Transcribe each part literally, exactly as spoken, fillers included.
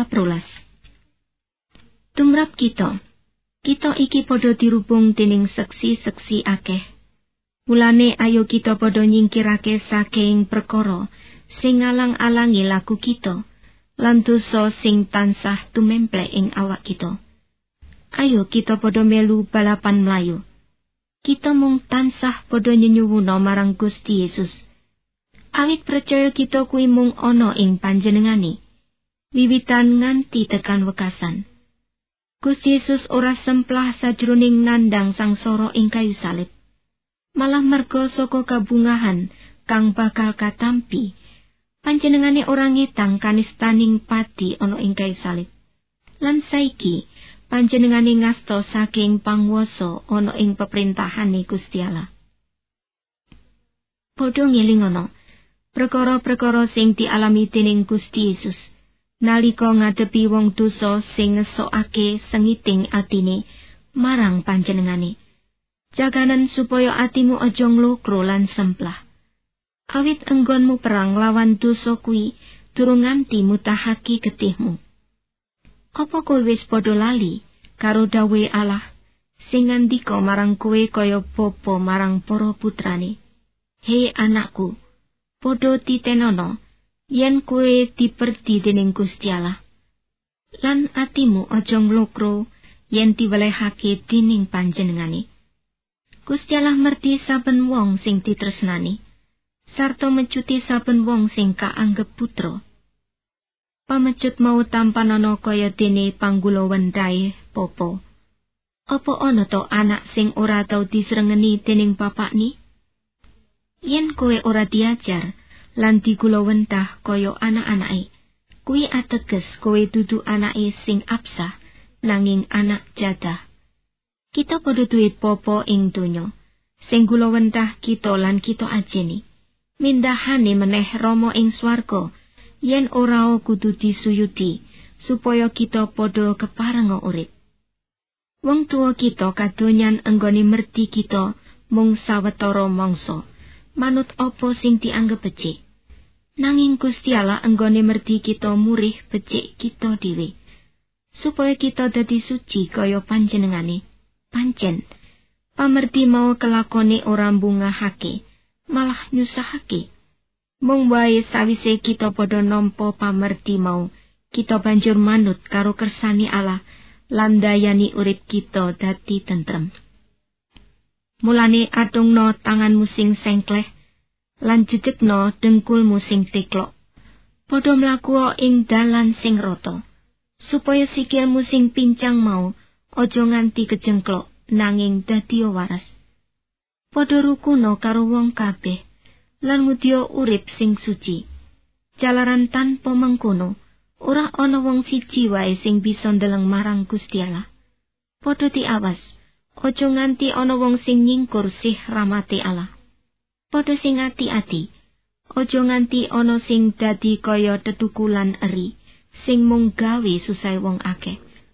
kaprolas. Tumrap kita, kita iki padha dirubung dening seksi-seksi akeh. Mulane ayo kita padha nyingkirake saking perkara sing ngalang-alangi laku kita, lan dosa sing tansah tumemplek ing awak kita. Ayo kita padha melu balapan mlayu. Kita mung tansah padha nyenyuwuna marang Gusti Yesus. Awit percaya kita kuwi mung ana ing panjenengane, wiwitan nganti tekan wekasan. Gusti Yesus ora semplah sajroning nandhang sangsara ing kayu salib. Malah merga saka kabungahan kang bakal katampi, panjenengane ora ngetang kanistaning pati ana ing kayu salib. Lan saiki panjenengane ngasta saking pangwasa ana ing peperintahane Gusti Allah. Padha ngelingono perkara-perkara sing dialami dening Gusti Yesus nalika ngadepi wong dosa sing ngesokake sengiting atine marang panjenengane. Jaganan supaya atimu aja nglokro lan semplah. Awit enggonmu perang lawan dosa kuwi durung nganti mutahake getihmu. Apa kowe wis padha lali karo dawuhe Allah sing ngandika marang kowe kaya bapa marang para putrane? He anakku, padha titenono yen kowe diperdi dening Gusti Allah. Lan atimu aja nglokro yen diwelehake dening panjenengane. Gusti Allah merti saben wong sing ditresnani, sarta mecuti saben wong sing kaanggep putra. Pamecut mau tampanana kaya dene panggula wendahe popo. Apa ana to anak sing ora tau disrengeni dening bapakni? Yen kowe ora diajar lan digula wentah kaya anak-anake, kuwi ateges kowe dudu anake sing absah nanging anak jadah. Kita padha duwe popo ing donya sing gula wentah kita lan kita ajeni. Mindahane meneh Rama ing swarga yen ora kudu disuyudi supaya kita padha keparenga urip. Wong tuwa kita kadonyan enggone merti kita mung sawetara mangsa manut apa sing dianggep becik. Nanging Gusti Allah enggone merti kita murih becik kita dhewe, supaya kita dadi suci kaya panjenengane. Pancen pamerti mau kelakone ora mbungahake, malah nyusahake. Mung wae sawise kita padha nampa pamerti mau, kita banjur manut karo kersane Allah lan dayani urip kita dadi tentrem. Mulane atungna tanganmu sing sengkleh lan jejegna dengkulmu sing teklok. Padha mlaku ing dalan sing rata, supaya sikilmu sing pincang mau aja nganti kejengklok nanging dadi waras. Padha rukuna karo wong kabeh lan mudya urip sing suci. Jalaran tanpa mengkono, ora ana wong siji wae sing bisa ndeleng marang Gusti Allah. Padha diawas, aja nganti ana wong sing nyingkur sih rahmate Allah. Padha sing ati-ati, aja nganti ana sing dadi kaya tetukulan eri sing mung gawe susah wong akeh.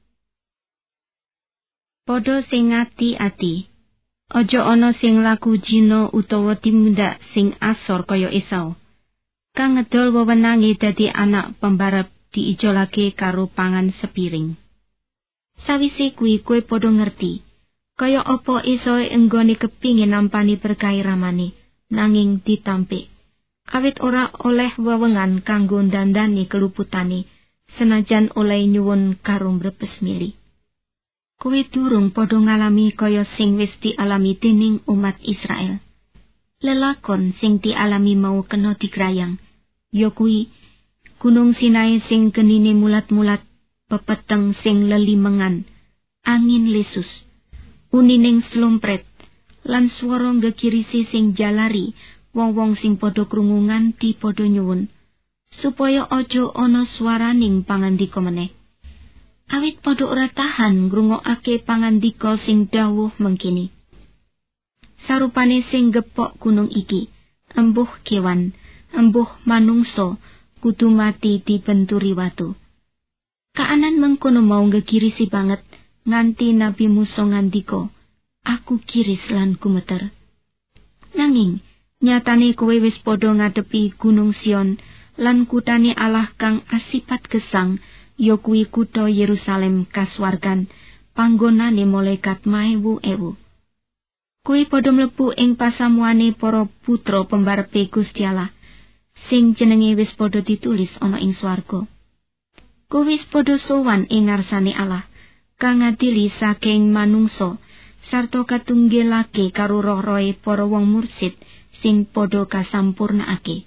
Padha sing ati-ati, aja ana sing laku jina utawa timundak sing asor kaya Esau, kang ngedol wewenange dadi anak pembarep diijolake karo pangan sepiring. Sawise kuwi kowe padha ngerti, kaya apa Esau enggone kepingin nampani berkahi ramane, nanging ditampik. Awit ora oleh wewengan kanggo ndandani keluputane, senajan oleh nyuwun karo mbrebes mili. Kowe durung padha ngalami kaya sing wis dialami dening umat Israel. Lelakon sing dialami mau kena digrayang, ya kuwi Gunung Sinai sing genine mulat-mulat, pepeteng sing lelimengan, angin lesus, unining slumpret, lan swara gegirisi sing jalari wong-wong sing padha krungu nganti padha nyuwun, supaya aja ana swaraning pangandika meneh. Awit padha ora tahan ngrungokake pangandika sing dawuh mengkini. Sarupane sing gepok gunung iki, embuh kewan, embuh manungsa, kudu mati dibenturi watu. Kaanan mengkono mau gegirisi banget, nganti Nabi Musa ngandika, aku kiris lan gumeter. Nanging, nyatane kowe wis padha ngadepi gunung Sion, lan kutane Allah kang asipat gesang, ya kuwi kutha Yerusalem kasuwargan panggonane malaikat maewu-ewu. Kuwi padha mlebu ing pasamuane para putra pembarepe Gusti Allah sing jenenge wis padha ditulis ana ing swarga. Kuwi wis padha sowan ing ngarsane Allah kang ngadili saking manungsa sarta katunggelake karo roh-rohe para wong mursid sing padha kasampurnakake.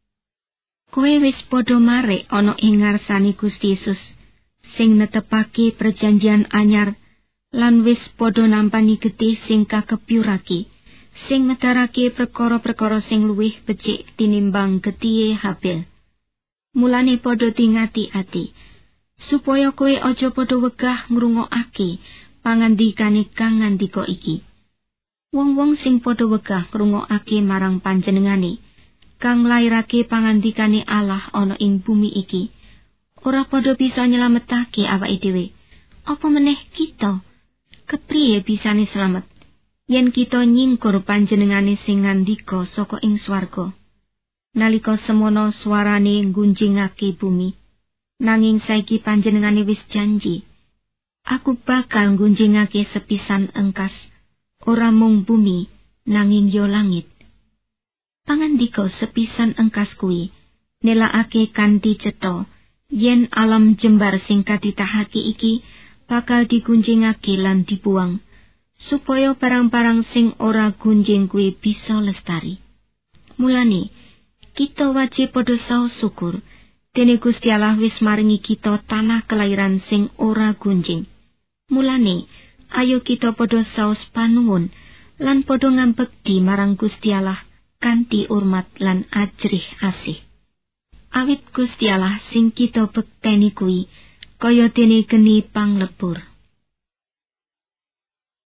Kowe wis padha marek ana ing ngarsane Gusti Yesus sing netepake perjanjian anyar lan wis padha nampani getih sing kakepyurake sing nedarake perkara-perkara sing luwih becik tinimbang getihe Habel. Mulane padha tingati-ati supaya kowe aja padha wegah ngrungokake pangandikane kang ngandika iki. Wong-wong sing padha wegah ngrungokake marang panjenengane kang lairake pangandikane Allah ana ing bumi iki ora padha bisa nyelametake awake dhewe. Apa meneh kita? Kepriye bisane slamet yen kita nyingkur panjenengane sing ngandika saka ing swarga? Nalika semono swarane nggunjingake bumi, nanging saiki panjenengane wis janji, aku bakal nggunjingake sepisan engkas, ora mung bumi nanging yo langit. Pangandika sepisan engkas kuwi nelakake kanthi cetha yen alam jembar sing kaditahake iki bakal digunjingake lan dibuang, supaya barang-barang sing ora gunjing kuwi bisa lestari. Mulane, kita wajib padha saos syukur, dene Gusti Allah wis maringi kita tanah kelairan sing ora gunjing. Mulane, ayo kita padha saos panuwun lan padha ngambekti marang Gusti Allah kanthi urmat lan ajrih asih. Awit Gusti Allah sing kita bekteni kuwi kaya dene geni panglebur.